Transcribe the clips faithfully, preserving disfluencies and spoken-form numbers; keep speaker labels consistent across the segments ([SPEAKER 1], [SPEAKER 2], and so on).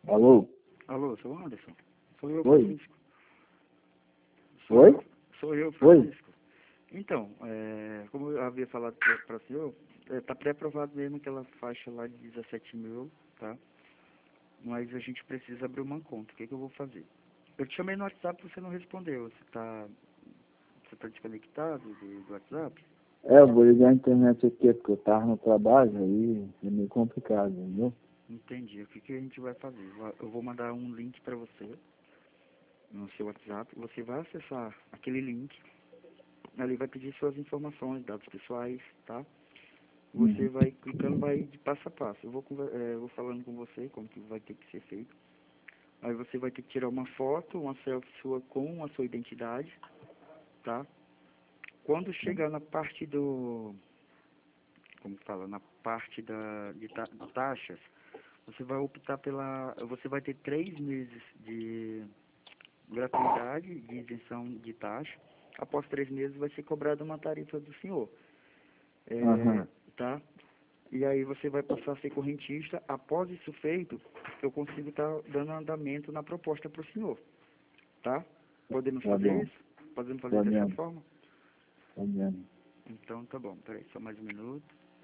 [SPEAKER 1] Alô?
[SPEAKER 2] Alô, sou o Anderson. Sou eu,
[SPEAKER 1] Oi?
[SPEAKER 2] Francisco. Sou
[SPEAKER 1] Oi?
[SPEAKER 2] eu, sou eu,
[SPEAKER 1] Oi?
[SPEAKER 2] Francisco. Então, é, como eu havia falado para o senhor, está pré-aprovado mesmo aquela faixa lá de dezessete mil, tá? Mas a gente precisa abrir uma conta. O que, que eu vou fazer? Eu te chamei no WhatsApp e você não respondeu. Você está você tá desconectado do, do WhatsApp?
[SPEAKER 1] É, eu vou ligar a internet aqui, porque eu tava no trabalho, aí é meio complicado, entendeu?
[SPEAKER 2] Entendi. O que, que a gente vai fazer? Eu vou mandar um link para você no seu WhatsApp. Você vai acessar aquele link. Ali vai pedir suas informações, dados pessoais, tá? Você
[SPEAKER 1] Uhum.
[SPEAKER 2] vai clicando, vai de passo a passo. Eu vou, conver- eh, eu vou falando com você como que vai ter que ser feito. Aí você vai ter que tirar uma foto, uma selfie sua com a sua identidade, tá? Quando chegar na parte do, como fala, na parte da, de ta- de taxas, você vai optar pela, você vai ter três meses de gratuidade, de isenção de taxa. Após três meses vai ser cobrada uma tarifa do senhor, é,
[SPEAKER 1] Aham.
[SPEAKER 2] tá? E aí você vai passar a ser correntista. Após isso feito, eu consigo estar dando andamento na proposta para o senhor, tá? Podemos
[SPEAKER 1] Tá
[SPEAKER 2] fazer
[SPEAKER 1] bom.
[SPEAKER 2] isso? Podemos fazer dessa
[SPEAKER 1] Podendo.
[SPEAKER 2] forma?
[SPEAKER 1] Podendo.
[SPEAKER 2] Então tá bom, peraí, só mais um minuto.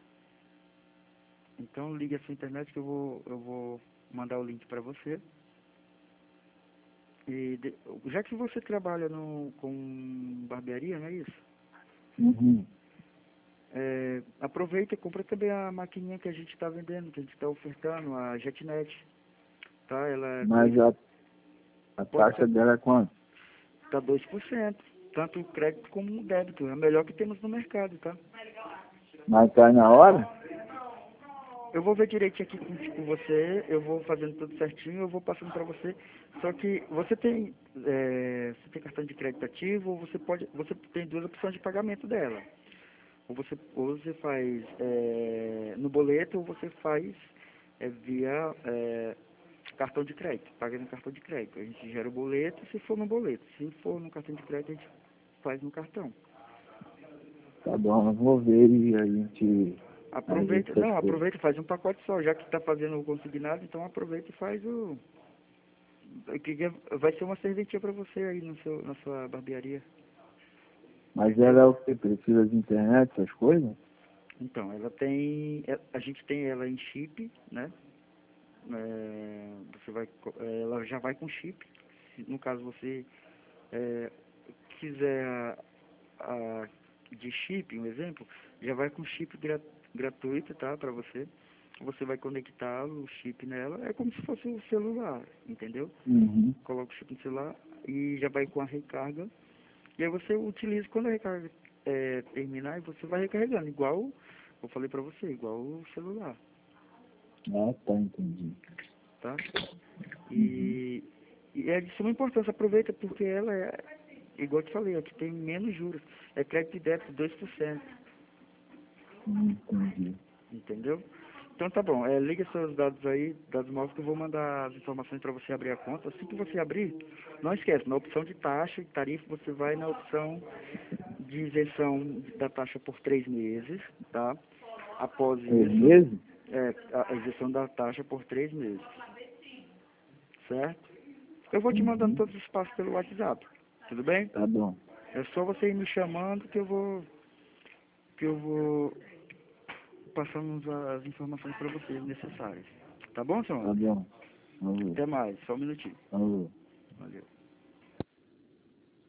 [SPEAKER 2] Então ligue a sua internet que eu vou, eu vou mandar o link para você. E de- já que você trabalha no, com barbearia, não é isso?
[SPEAKER 1] Uhum.
[SPEAKER 2] É, aproveita e compra também a maquininha que a gente está vendendo, que a gente está ofertando, a JetNet, tá? Ela é dois,
[SPEAKER 1] Mas a, a
[SPEAKER 2] pode
[SPEAKER 1] taxa
[SPEAKER 2] ser,
[SPEAKER 1] dela é quanto?
[SPEAKER 2] tá dois por cento, tanto o crédito como o débito, é o melhor que temos no mercado, tá?
[SPEAKER 1] Mas cai na hora?
[SPEAKER 2] Eu vou ver direitinho aqui com, com você, eu vou fazendo tudo certinho, eu vou passando para você. Só que você tem, é, você tem cartão de crédito ativo, ou você pode, você tem duas opções de pagamento dela. Ou você, ou você faz é, no boleto, ou você faz é, via é, cartão de crédito, paga no cartão de crédito. A gente gera o boleto se for no boleto. Se for no cartão de crédito, a gente faz no cartão.
[SPEAKER 1] Tá bom, eu vou ver e a gente ajeita
[SPEAKER 2] Aproveita,
[SPEAKER 1] essas
[SPEAKER 2] não,
[SPEAKER 1] coisas.
[SPEAKER 2] aproveita e faz um pacote só, já que está fazendo o consignado, então aproveita e faz o. Que que vai ser uma serventia para você aí no seu, na sua barbearia.
[SPEAKER 1] Mas ela é o que? Precisa de internet, essas coisas?
[SPEAKER 2] Então, ela tem. é, A gente tem ela em chip, né? É, você vai, co- é, ela já vai com chip. Se, no caso você é, quiser a, a- de chip, um exemplo, já vai com chip gra, gratuito, tá? Para você. Você vai conectar o chip nela, é como se fosse um celular, entendeu?
[SPEAKER 1] Uhum.
[SPEAKER 2] Coloca o chip no celular e já vai com a recarga. E aí você utiliza quando a recarga é, terminar, e você vai recarregando, igual eu falei pra você, igual o celular,
[SPEAKER 1] Ah, tá, entendi.
[SPEAKER 2] tá?
[SPEAKER 1] Uhum.
[SPEAKER 2] E, e é de suma importância, aproveita porque ela é, igual eu te falei, aqui tem menos juros, é crédito e débito dois por cento,
[SPEAKER 1] Hum, Entendi.
[SPEAKER 2] entendeu? Então tá bom, é, liga seus dados aí, dados móveis, que eu vou mandar as informações para você abrir a conta. Assim que você abrir, não esquece, na opção de taxa e tarifa, você vai na opção de isenção da taxa por três meses, tá? Após
[SPEAKER 1] Três
[SPEAKER 2] isso,
[SPEAKER 1] meses?
[SPEAKER 2] é, a isenção da taxa por três meses, certo? Eu vou te mandando
[SPEAKER 1] Uhum.
[SPEAKER 2] todos os passos pelo WhatsApp, tudo bem?
[SPEAKER 1] Tá bom.
[SPEAKER 2] É só você ir me chamando que eu vou, que eu vou passando as informações para vocês necessárias. Tá bom, senhor
[SPEAKER 1] Tá
[SPEAKER 2] Anderson?
[SPEAKER 1] bom. Alô.
[SPEAKER 2] Até mais, só um minutinho.
[SPEAKER 1] Alô.
[SPEAKER 2] Valeu.